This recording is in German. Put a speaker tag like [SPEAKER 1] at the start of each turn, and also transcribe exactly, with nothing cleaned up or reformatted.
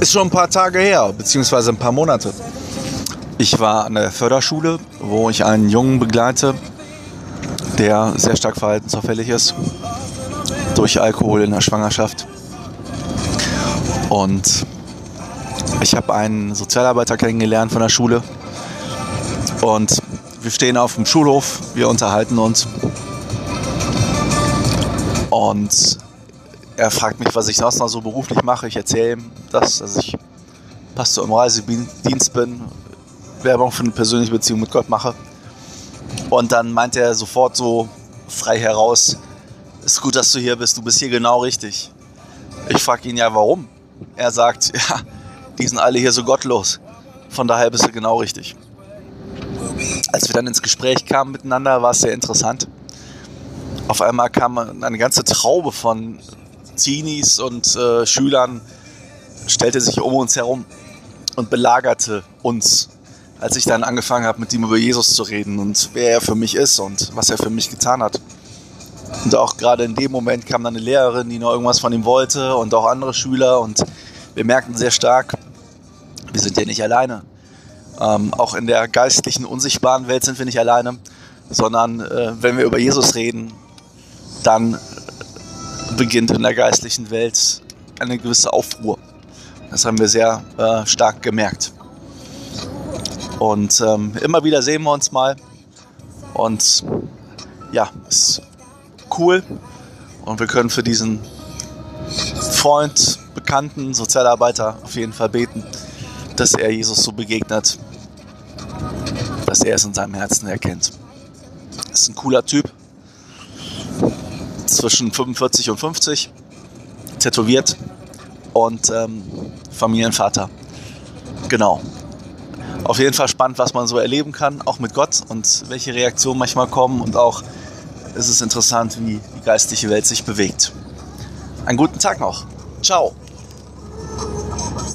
[SPEAKER 1] Ist schon ein paar Tage her, beziehungsweise ein paar Monate. Ich war an der Förderschule, wo ich einen Jungen begleite, der sehr stark verhaltensauffällig ist durch Alkohol in der Schwangerschaft. Und ich habe einen Sozialarbeiter kennengelernt von der Schule und wir stehen auf dem Schulhof, wir unterhalten uns und er fragt mich, was ich sonst noch so beruflich mache. Ich erzähle ihm das, dass ich Pastor im Reisedienst bin, Werbung für eine persönliche Beziehung mit Gott mache. Und dann meint er sofort so frei heraus, ist gut, dass du hier bist, du bist hier genau richtig. Ich frage ihn ja, warum? Er sagt, ja, die sind alle hier so gottlos, von daher bist du genau richtig. Als wir dann ins Gespräch kamen miteinander, war es sehr interessant. Auf einmal kam eine ganze Traube von Teenies und äh, Schülern, stellte sich um uns herum und belagerte uns, als ich dann angefangen habe, mit ihm über Jesus zu reden und wer er für mich ist und was er für mich getan hat. Und auch gerade in dem Moment kam dann eine Lehrerin, die noch irgendwas von ihm wollte und auch andere Schüler und wir merkten sehr stark, wir sind hier nicht alleine. Ähm, auch in der geistlichen, unsichtbaren Welt sind wir nicht alleine, sondern äh, wenn wir über Jesus reden, dann beginnt in der geistlichen Welt eine gewisse Aufruhr. Das haben wir sehr äh, stark gemerkt. Und ähm, immer wieder sehen wir uns mal und ja, ist cool und wir können für diesen Freund, Bekannten, Sozialarbeiter auf jeden Fall beten, dass er Jesus so begegnet, dass er es in seinem Herzen erkennt. Ist ein cooler Typ, zwischen fünfundvierzig und fünfzig, tätowiert und ähm, Familienvater. Genau. Auf jeden Fall spannend, was man so erleben kann, auch mit Gott und welche Reaktionen manchmal kommen und auch ist es interessant, wie die geistliche Welt sich bewegt. Einen guten Tag noch. Ciao.